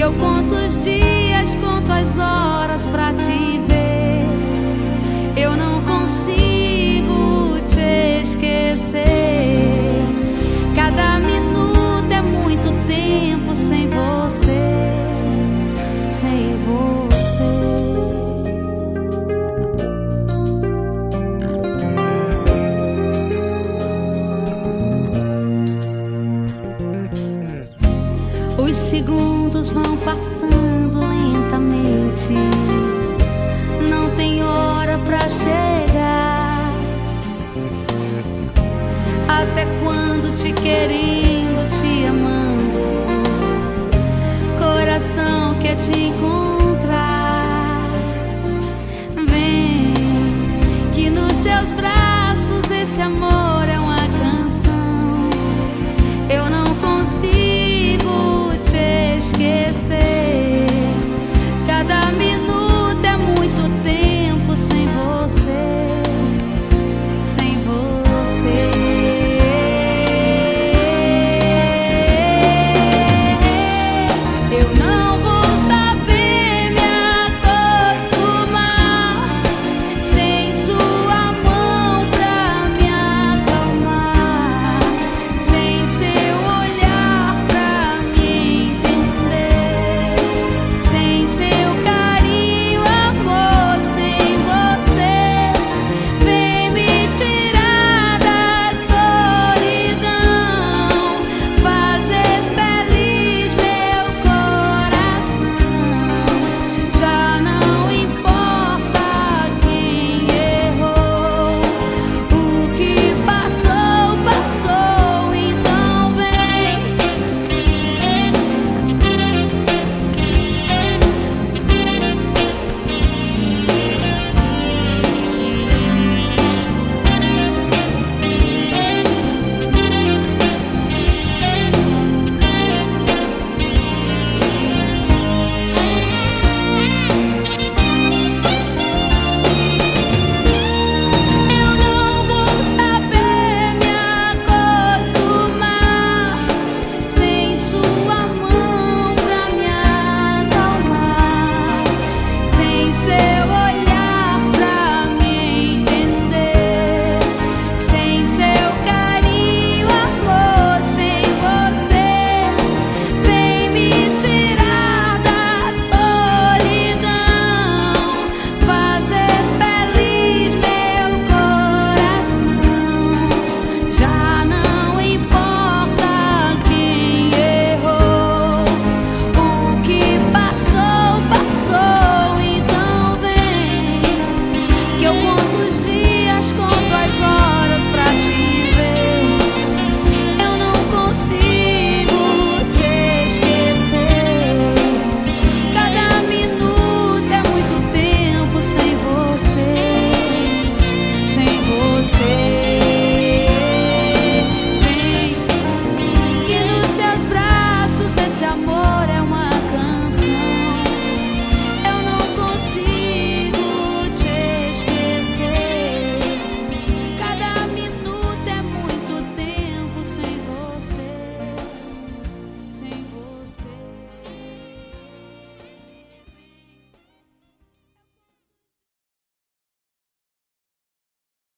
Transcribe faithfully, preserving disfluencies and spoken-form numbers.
Eu conto os dias, conto as horas pra te ver. Eu não consigo te esquecer. Cada minuto é muito tempo sem você, sem você. Os segundos vão passando lentamente, não tem hora pra chegar. Até quando te querendo, te amando, coração quer te encontrar. Vem, que nos seus braços esse amor